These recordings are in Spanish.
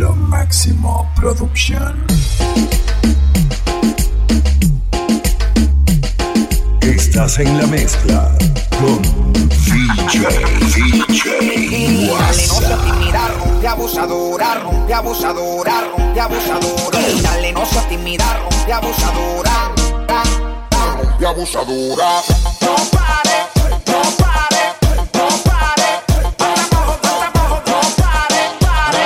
Lo Máximo Production. Estás en la mezcla con DJ WhatsApp. Rompe abusadora, rompe abusadora, rompe abusadora. Dale, no seas tímida, rompe abusadora, rompe abusadora. No pare, no pare, no pare. No pare, pare.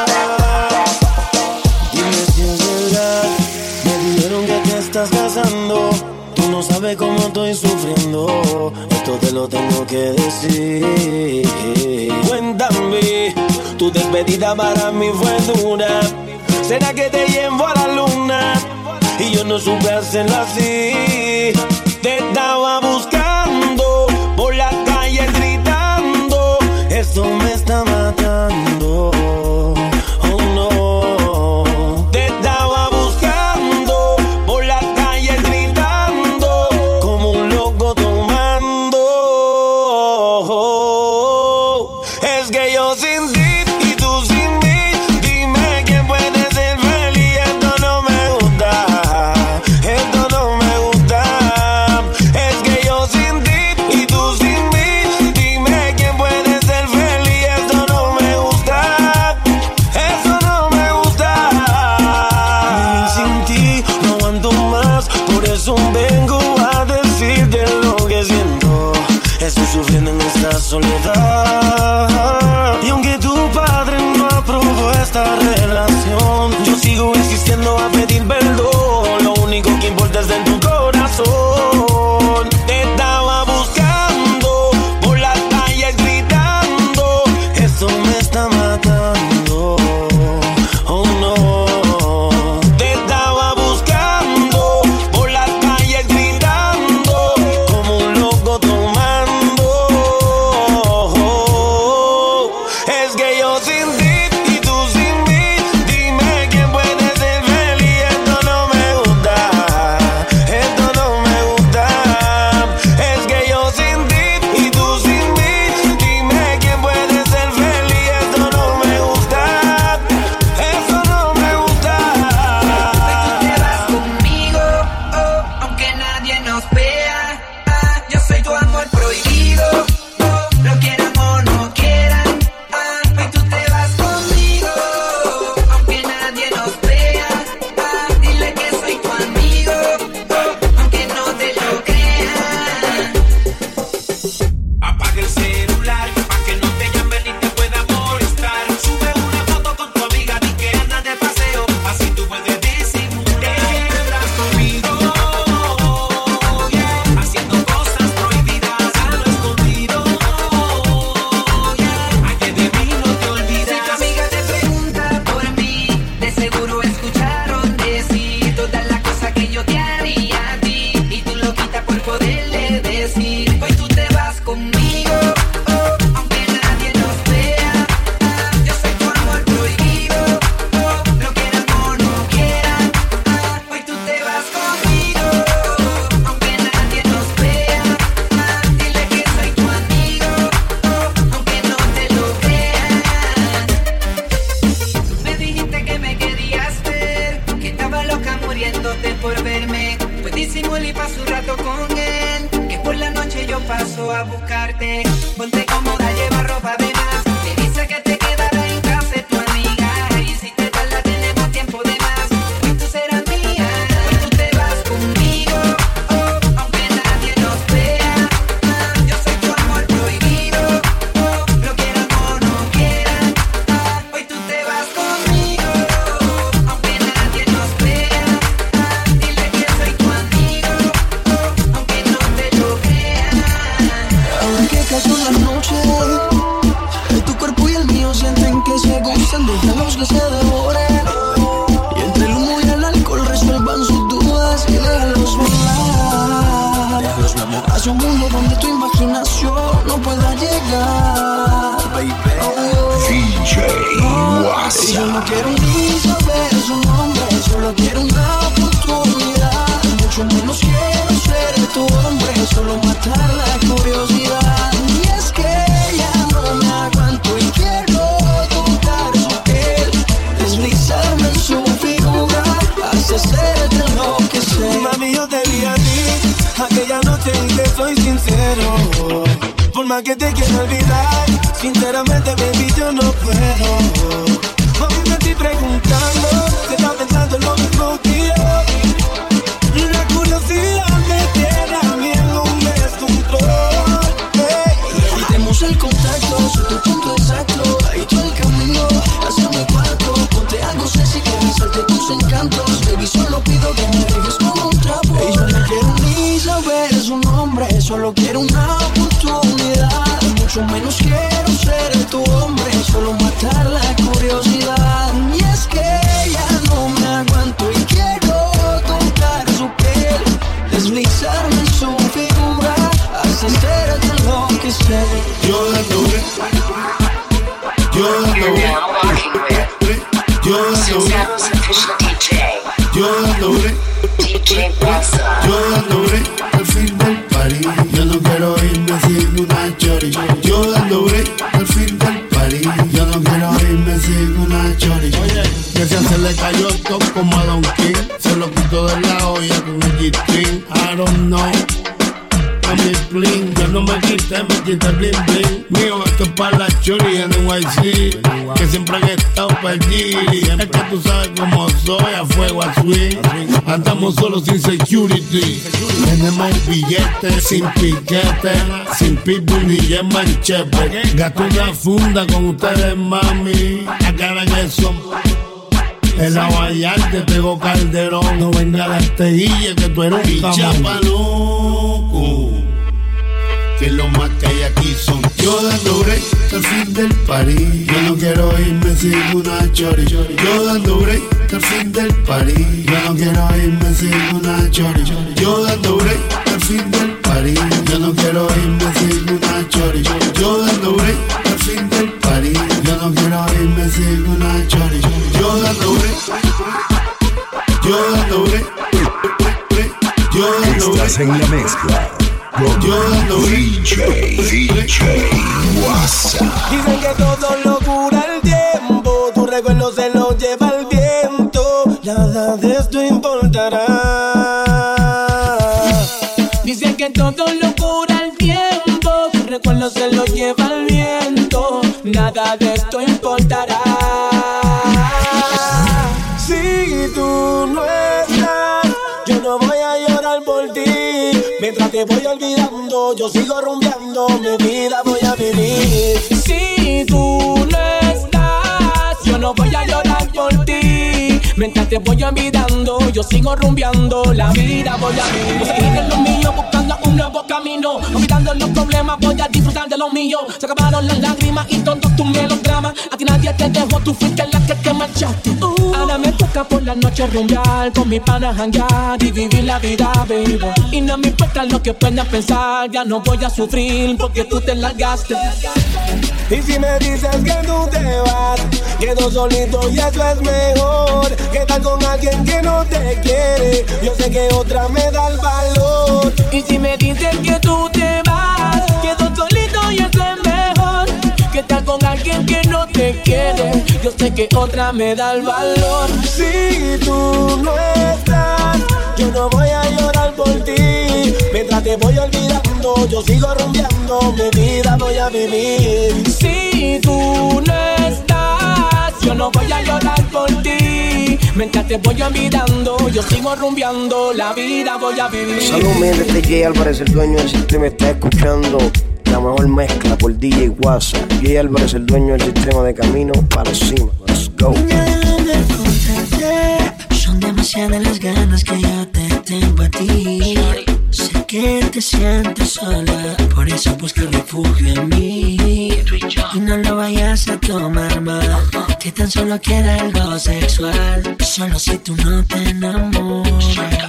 Dime si es verdad, me dijeron que te estás casando. Tú no sabes cómo estoy sufriendo, esto te lo tengo que decir. Cuéntame, tu despedida para mí fue dura. ¿Será que te llevo a la luna? Y yo no supe hacerlo así. Te estaba buscando por la calle gritando, esto me está matando. Oh no. Te estaba buscando por la calle gritando como un loco tomando. Es que yo sin ti y tú sin mí, dime quién puede ser feliz. Esto no me gusta, esto no me gusta. Es que yo sin ti y tú sin mí, dime quién puede ser feliz. Esto no me gusta, eso no me gusta. Vivir sin ti no aguanto más, por eso vengo a decirte lo que siento. Estoy sufriendo en esta soledad, y aunque tu padre no aprobó esta relación, yo sigo insistiendo a pedir perdón. Lo único que importa es en tu corazón. Te estaba buscando por las calles gritando, esto me está matando. Oh no. Te estaba buscando por las calles gritando como un loco tomando. Es que yo sin ti y tú sin mí, dime quién puede ser feliz. Esto no me gusta, esto no me gusta. Es que yo sin ti y tú sin mí, dime quién puede ser feliz. Esto no me gusta, eso no me gusta. Te vas conmigo, oh, aunque nadie nos vea. Yo soy tu amor prohibido, oh, lo quieran o no quieran. Hoy tú te vas conmigo, aunque nadie nos vea. Dile que soy tu amigo, oh, aunque no te lo crean. Apaga el celular, pa' que no te llamen ni te pueda molestar. Sube una foto con tu amiga, di que andas de paseo, así tú puedes disimular. Estás conmigo, yeah, haciendo cosas prohibidas a lo escondido, yeah, ay que de mí no te olvidas. Si tu amiga te pregunta por mí, de seguro escucharon decir todas las cosas que yo te haría a ti, y tú lo quitas por poderle decir. Hoy tú te vas conmigo, oh, aunque nadie nos vea. Yo soy tu amor prohibido, oh, lo quieran o no quieran. Hoy tú te vas conmigo, aunque nadie nos vea. Dile que soy tu amigo, oh, aunque no te lo crean. Me dijiste que me querías ver, que estaba loca muriéndote por verme. Pues disimulé y paso un rato con él, que por la noche yo paso a buscarte. Ponte cómoda, lleva ropa de más. Me dice que te quedará en casa de tu amiga, y si te tarda tenemos tiempo de más. Hoy tú serás mía, hoy tú te vas conmigo, oh, aunque nadie nos vea. Yo soy tu amor prohibido, oh, lo quieran o no quieran. Hoy tú te vas conmigo, aunque nadie nos vea. Dile que soy tu amigo, oh, aunque no te lo crean. Ahora que cayó la noche, tu cuerpo y el mío sienten que se gustan, dejamos que se devoren, y entre el humo y el alcohol resuelvan sus dudas y déjalos volar hacia un mundo donde tu imaginación no pueda llegar. DJ Y yo no WhatsApp. quiero ni saber su nombre, solo quiero una oportunidad. Mucho menos quiero ser tu hombre, solo matar la curiosidad. Y es que ya no me aguanto y quiero tocar su piel. Lástima que te quiero olvidar. Sinceramente, baby, yo no puedo. Mami, me estoy preguntando si estás pensando en lo mismo que yo. La curiosidad me tiene a mí en un descontrol. Evitemos el contacto, soy tu punto exacto. Ahí todo el camino hacia mi cuarto. Ponte algo sexy que resalte tus encantos. Baby, solo pido que me dejes como un trapo. Yo no quiero ni saber su nombre, solo quiero una oportunidad. Mucho menos quiero ser tu hombre, solo matar la curiosidad. Y es que ya no me aguanto y quiero tocar su piel, deslizarme en su figura, hacerte enloquecer. Yo dándole, yo dándole, yo dándole, yo dándole, yo dándole al fin del party. Yo no quiero irme sin una chori. Yo dándole al fin del party. Yo no quiero irme sin una chori. Que se le cayó todo como a Don King. Se lo quitó de la olla con el G-String. I don't know. A mi bling, yo no me quité el bling bling. Mío, esto es para la chori en NYC, que siempre han estado perdidos. Es que tú sabes cómo soy, a fuego, a swing. Andamos solos sin security. Tenemos billetes sin piquete, sin pitbull ni yema en chepe. Gasto una funda con ustedes, mami. Acá en eso. En la Vallarta pegó Calderón. No venga la estejilla que tú eres un chapaloco. Que lo más que hay aquí son yo dando break al fin del party. Yo no quiero irme sin una chori. Yo dando break al fin del party. Yo no quiero irme sin una chori. Yo dando break al fin del party. Yo no quiero irme sin una chori. Yo dando break al fin del party. Yo no quiero irme sin una chori. Yo dando break. Yo dando break. Yo dando break. Estás en la mezcla con DJ WhatsApp. Dicen que todo lo cura el tiempo, tu recuerdo se lo lleva el viento. Nada de esto importará. Dicen que todo lo cura el tiempo, tu recuerdo se lo lleva el viento. Nada de esto importará. Si tú no estás, yo no voy a llorar por ti. Mientras te voy olvidando, yo sigo rumbeando, mi vida voy a vivir. Si tú no estás, yo no voy a llorar por ti. Mientras te voy olvidando, yo sigo rumbeando, la vida voy a vivir. Voy a seguir en lo mío, buscando un nuevo camino. Olvidando los problemas, voy a disfrutar de lo mío. Se acabaron las lágrimas y todos tus melodramas. A ti nadie te dejó, tú fuiste la que te marchaste. Ahora me toca por la noche rumbear, con mis panas janguear y vivir la vida, baby. Y no me importa lo que puedan pensar, ya no voy a sufrir porque tú te largaste. Y si me dices que tú te vas, quedo solito y eso es mejor que estar con alguien que no te quiere. Yo sé que otra me da el valor. Y si me dices que tú te vas, quedo solito y eso es mejor que estar con alguien que no te quiere. Yo sé que otra me da el valor. Si tú no estás, yo no voy a llorar por ti. Mientras te voy olvidando, yo sigo rumbeando, mi vida voy a vivir. Si tú no estás, yo no voy a llorar por ti. Mientras te voy olvidando, yo sigo rumbeando, la vida voy a vivir. Saludos, mi gente, J Álvarez, el dueño del sistema, está escuchando la mejor mezcla por DJ WhatsApp. J Álvarez, el dueño del sistema de Camino para Cima. Let's go. Son demasiadas las ganas que yo te tengo a ti. Sé que te sientes sola, por eso busca refugio en mí. Y no lo vayas a tomar mal, que tan solo quiera algo sexual. Solo si tú no te enamoras.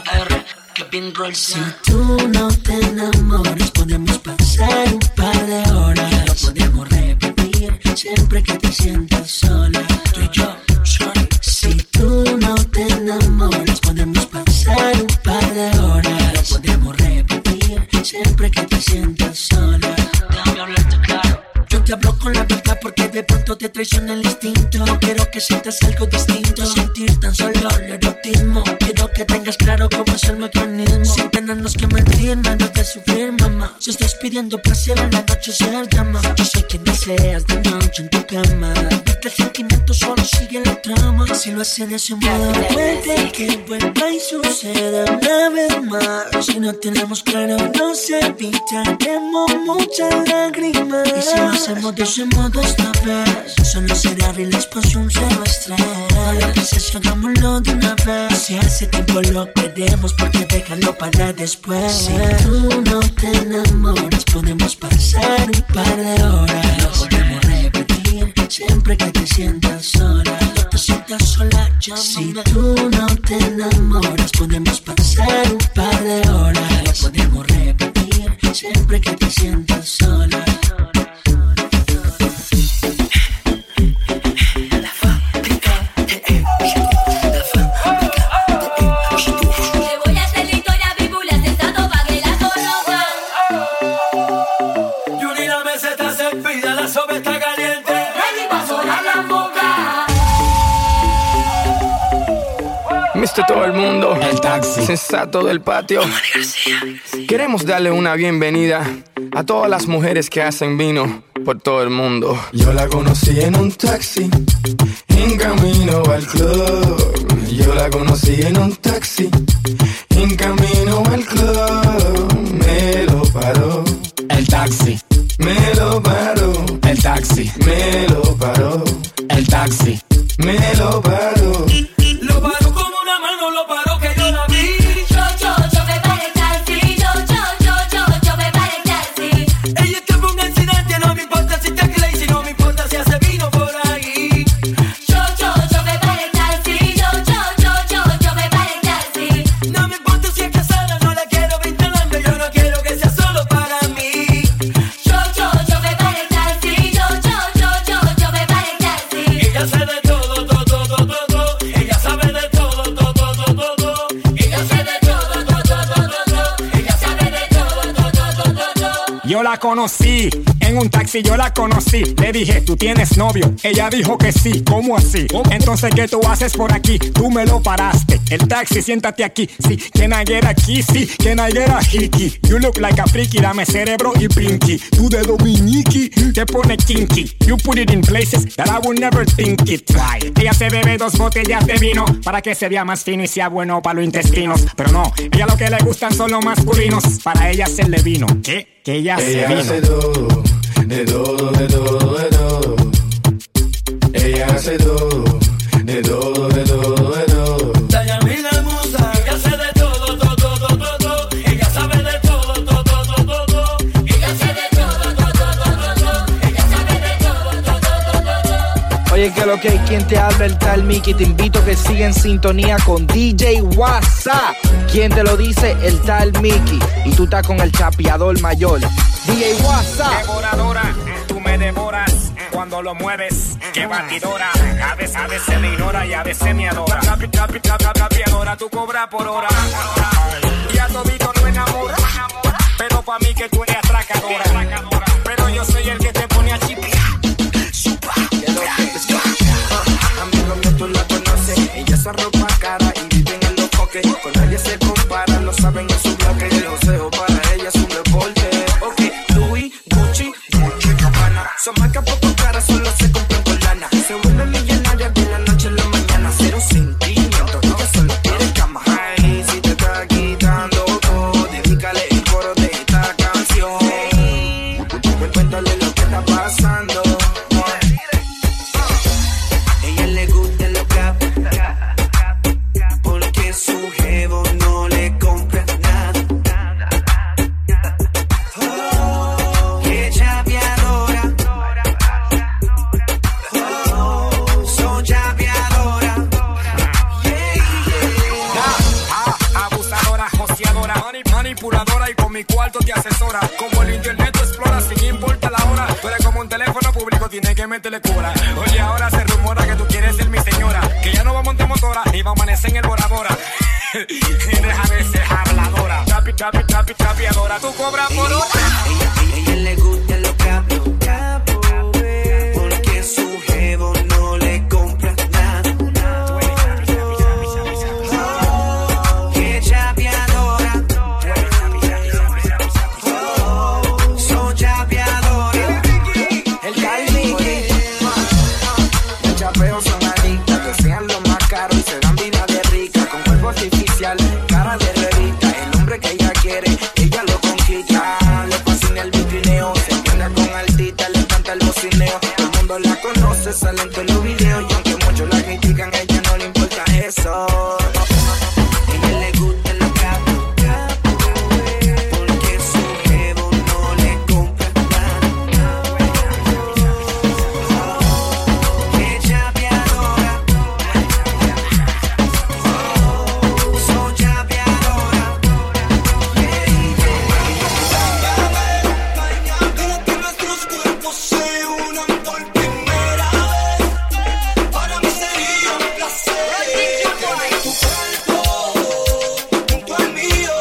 Si tú no te enamoras, podemos pasar un par de horas. Y lo podemos repetir siempre que te sientas sola. Tú y yo, sorry. Si tú no te enamoras, podemos pasar un par de horas. Y lo podemos repetir siempre que te sientas sola. Déjame hablarte claro. Yo te hablo con la verdad porque de pronto te traiciona el instinto. No quiero que sientas algo distinto, sentir tan solo el erotismo. Quiero que tengas claro cómo es el mecanismo. Sin tenernos que mentir, nada de sufrir, mamá. Si estás pidiendo placer en la noche, ser dama. Yo sé que deseas de noche en tu cama. El sentimiento solo sigue la trama. Si lo hacen de ese modo, puede que vuelva y suceda una vez más. Si no tenemos claro, nos evitaremos muchas lágrimas. Y si lo hacemos de ese modo esta vez, solo será relax, pues un cero estrés. A veces hagámoslo de una vez. Si hace tiempo lo queremos, porque déjalo para después. Si tú no te enamoras, podemos pasar un par de horas. Lo podemos repetir siempre que te sientas sola. No te sientas sola, llámame. Si tú no te enamoras, podemos pasar un par de horas. Lo podemos repetir siempre que te sientas sola. Todo el mundo, el taxi sensato del patio. Queremos darle una bienvenida a todas las mujeres que hacen vino por todo el mundo. Yo la conocí en un taxi, en camino al club. Yo la conocí en un taxi, en camino al club. Me lo paró el taxi, me lo paró el taxi, me lo paró el taxi, me lo paró. Lo paró como una mano, lo paró que yo la vi. Yo me paré el taxi. Yo me paré el taxi. Ella es que fue un accidente, no me importa si está crazy, no me importa si hace vino por ahí. Yo me paré el taxi. Yo me paré el taxi. No me importa si es casada, no la quiero vinculando, yo no quiero que sea solo para mí. Yo me paré el taxi. Yo me paré el taxi. Ella sabe de todo. Ella sabe de todo. Ella sabe de todo. Ella sabe de todo. Yo la conocí en un taxi, yo la conocí. Le dije, ¿tú tienes novio? Ella dijo que sí. ¿Cómo así? Entonces, ¿qué tú haces por aquí? Tú me lo paraste. El taxi, siéntate aquí. Sí, can I get a kiss? Sí, can I get a hickey? You look like a freaky, dame cerebro y pinky. Tu dedo miñiqui te pone kinky. You put it in places that I would never think it. Right. Ella se bebe 2 botellas de vino para que se vea más fino y sea bueno para los intestinos. Pero no, ella lo que le gustan son los masculinos. Para ella hacerle vino. ¿Qué? Que ella hace vino. Hace todo, de todo, de todo, de todo. Ella hace todo, de todo, de todo, de todo. Dayami la musa, ella hace de todo. Ella sabe de todo. Ella hace de todo. Ella sabe de todo. Oye, que lo que hay, quien te habla, el tal Mickey. Te invito a que siga en sintonía con DJ WhatsApp. ¿Quién te lo dice? El tal Mickey. Y tú estás con el chapeador mayor, DJ WhatsApp. Devoradora, tú me devoras cuando lo mueves. Qué batidora, a veces me ignora y a veces me adora. Chapeadora, tú cobras por hora. Y a todito no enamora, pero pa' mí que tú eres atracadora. Pero yo soy el que te pone a chipear. Amigo mío, tú la conoces. Ella se arropa cara y vive en los coques. Con nadie se compara, lo saben en su bloque. El joseo para ella es un deporte. Ok, Louis, Gucci, Gabbana. Son marcas poco caras, solo se compran con lana. Se vuelve millonaria de la noche a la mañana. Cero sentimiento, ella solo quiere cama. Ay, si te está quitando todo, dedícale el coro de esta canción. Cuéntale lo que está pasando. Ella le gusta lo que porque su jevo no le compra nada. Oh, qué chapeadora. Oh, son chapeadora. Abusadora, joseadora, manipuladora y con mi cuarto te asesora. Como el internet tú exploras sin importa la hora. Tú eres como un teléfono público, tienes que meterle cura. Oye, ahora se rumora que tú quieres ser mi señora, que ya no va a montar motora y va a amanecer en el Bora Bora. Deja de ser habladora. Chapeadora, tú cobras por hora. Ella le gusta lo que hablo, porque su jevo no le compra nada. Oh, qué chapeadora. Oh, videos y aunque muchos la critican, a ella no le importa eso. Ella le gusta lo capo, porque su jevo no le compra nada. Ella me adora, soy chapeadora. Quiero que nuestros cuerpos se unan por primera vez. Para mí sería un placer tener tu cuerpo junto al mío,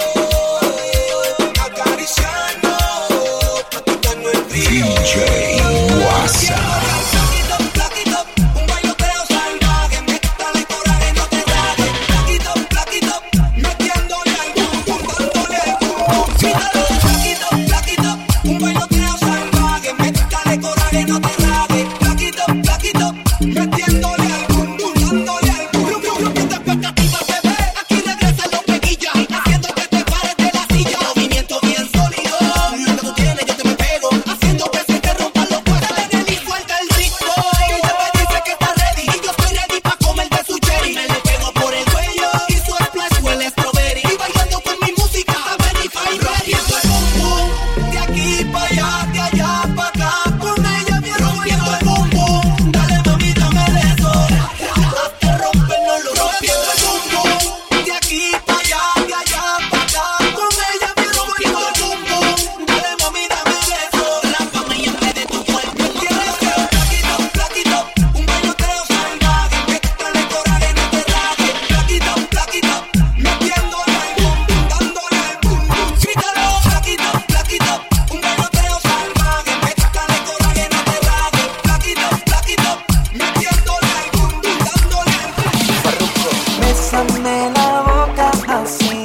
acariciarnos, practicando el frío. DJ Wasa. Plaquito, un bailoteo salvaje, métale coraje, no te rajes. Plaquito, metiéndole al boom, dándole al boom. Quítalo, plaquito, un bailoteo salvaje, métale coraje, no te rajes. Plaquito, metiéndole al boom, dándole al boom. Esta expectativa, bebé, aquí regresan los peguillas, haciendo que te pares de la silla. Movimiento bien sólido, lo que tú tienes yo te me pego, haciendo que se te rompan los huesos. Dale en y suelta el ritmo, que ella me dice que está ready, y yo estoy ready pa' comer de su cherry. Me le pego por el cuello, y su splash huele a strawberry, y bailando con mi música, verify rompiendo el bum bum, de aquí pa' allá, de allá pa' acá, con ella bien rompiendo el bum bum. Dale mami, dame de eso, hasta rompernos los rompiendo el bum bum, de aquí pa' allá, de allá pa' acá, con ella bien rompiendo el bum bum. Dale mami, dame de eso, rápame y en vez de tu cuerpo tienes que plaquito, un bailoteo salvaje, métale coraje, no te rajes. Plaquito, metiéndole al bum, dándole al bum. Quítalo, plaquito, un bailoteo salvaje, métale coraje, no te rajes. Plaquito, metiéndole al bum, dándole al bum. Bésame la boca así,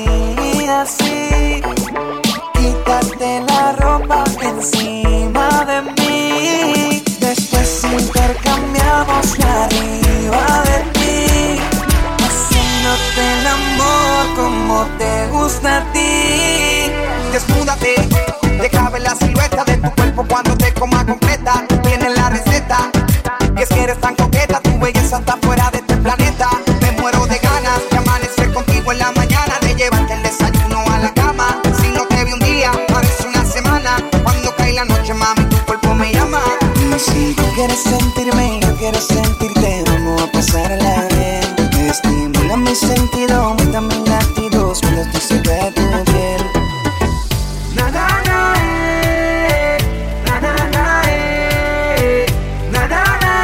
quítate la ropa encima de mí, después intercambiamos arriba de ti, haciéndote el amor como te gusta a ti. Desnúdate, deja ver la silueta de tu cuerpo cuando te coma completa. Tienes la receta, y es que eres tan coqueta, tu belleza está fuera de este planeta. Me muero de ganas de amanecer contigo en la mañana, de llevarte el desayuno a la cama. Si no te vi un día, parece una semana. Cuando cae la noche, mami, tu cuerpo me llama. Y si tú quieres sentirme, yo quiero sentirte, vamos a pasarla bien. Me estimula mi sentido, aumenta mis latidos cuando estoy cerca de tu piel. Na na na na na na na na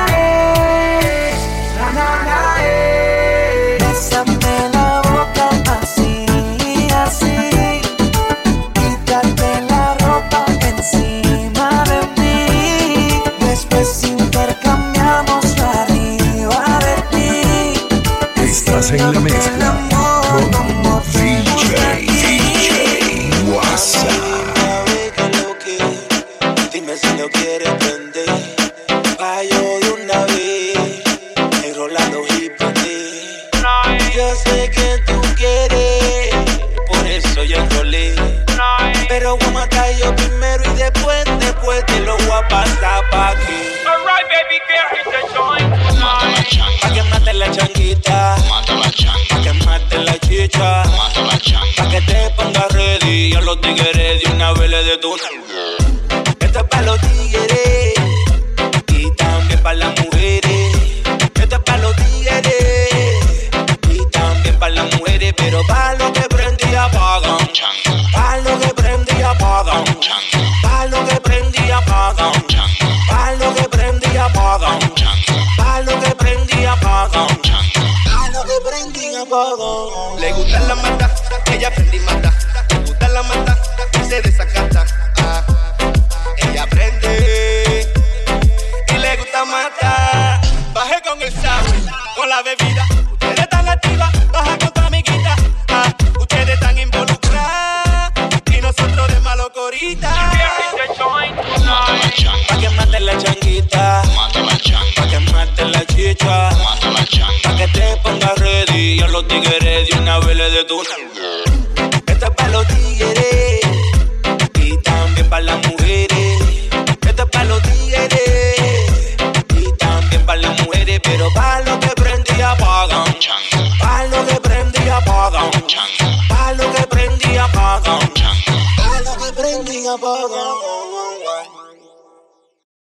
na Bésame la boca así, quítate la ropa encima de mí, después intercambiamos arriba de ti. Estás en la mezcla con DJ Wasa. Dime si no quieres prender. Fallo de una vez, enrolando hip hop. Yo sé que tú quieres, por eso yo enrolé. Pero voy a matar yo primero y después te lo voy a pasar pa' aquí. Alright, baby girl, hit the joint. Pa' que mate la changuita, pa' que mate la chicha, pa' que te pongas ready. A los tigres de una vez le de tu. Esto es pa' los tigres y también pa' las mujeres. Esto es pa' los tigres y también pa' las mujeres. Pero pa' lo que prendí y apagan, pa' lo que prendí y apagan, pa' lo que prendí y apagan, pa' lo que prendí y apagan, pa' lo que prendí y apagan, pa' lo que prendí y apagan. Le gusta la mata, ella prende y mata. Le gusta la mata, se desacata. Ella prende y le gusta matar. Bajé con el sabor, con la bebida. Ustedes están activas, baja con tu amiguita. Ustedes están involucradas y nosotros de malo corita. Pa' que mate la changuita, pa' que mate la chicha, pa' que te pongas ready. A los tigres de una vez le de tu. Esto es pa' los tigres y también pa' las mujeres. Esto es pa' los tigres y también pa' las mujeres. apaga.